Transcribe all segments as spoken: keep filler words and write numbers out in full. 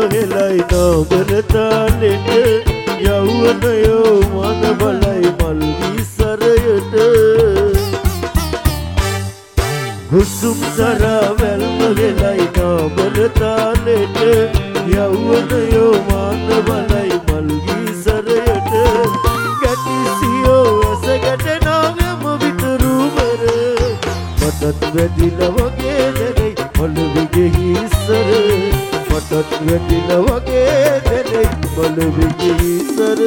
හෙලයි නාමර තාලෙට යෞවනයෝ මන බලයි මල් විසරයට හුසුම් සරා වැල්ම හෙලයි නාමර තාලෙට යෞවනයෝ මන බලයි මල් විසරයට ගැටිසියෝ ඇසගැට නාගම විතරුමර මටත් වැදිලා වගේ දැනෙයි මලවිගේ හිසර මටත් වැදිලා වගේ දැනෙයි මලවිගේ හිසර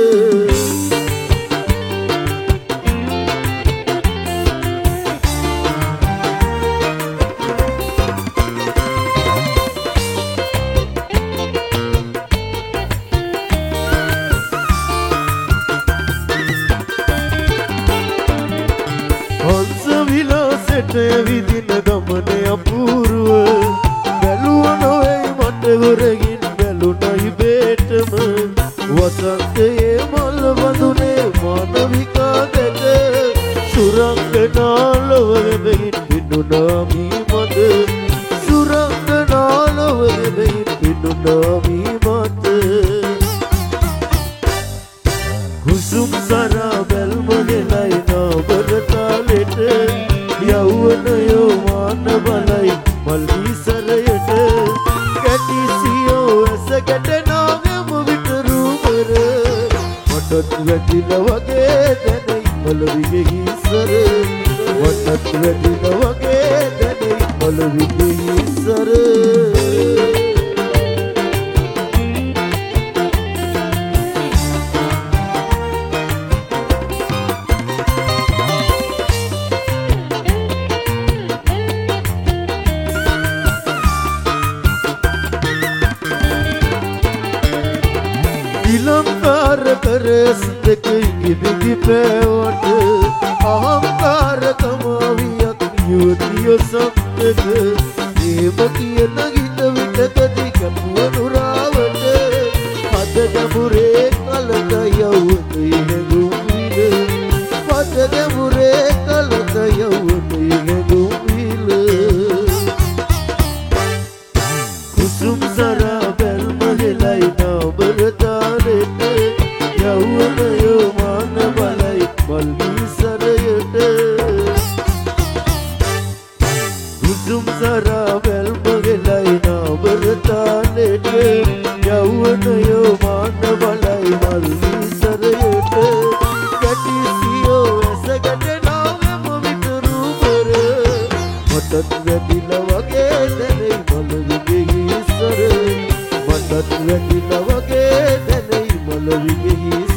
හංස විලාසෙට විදින ගමන අපූර්ව බැලුව නොවේ මට ගොරගින් බැලුනයි බේටම වසන්තයේ මල් වඳුනේ මානවිකා දැක සුරංගනාලව වෙබෙහින් පිනුනා මී මද සුරංගනාලව වෙබෙහින් පිනුනා මී මද කුසුම් සරා බැල්ම ගෙලයි නාබර තාලෙට යෞවනයෝ මාන බලයි මල් විසරයට ගැටිසියෝ ඇසගැට නාගම විතරුමර මටත් වැදිලා වගේ දැනෙයි මලවිගේ හිසර මටත් වැදිලා වගේ දැනෙයි මලවිගේ හිසර ඉලංකාර කරස් දෙක ඉබිදි පැවට අහංකාර කමාවියක් යුවතිය සම්පෙක ඒම කියන ගිත විටකදී කැපුව නුරාවට පද ගැඹුරේ කලක යවුවතේ හැඟුම් විල පද ගැඹුරේ කලක යවුවතේ හැඟුම් විල කුසුම් සරා බැල්ම හෙලයි නාබර තාලෙට යෞවනයෝ මාන බලයි මල් විසරයට කුසුම් සරා බැල්ම හෙලයි නාබර තාලෙට යෞවනයෝ මාන බලයි මල් විසරයට ගැටිසියෝ ඇසගැට නාගම විතරුමර මටත් වැදිලා වගේ දැනෙයි මලවිගේ හිසර මටත් වැදිලා වගේ දැනෙයි මලවිගේ හිසර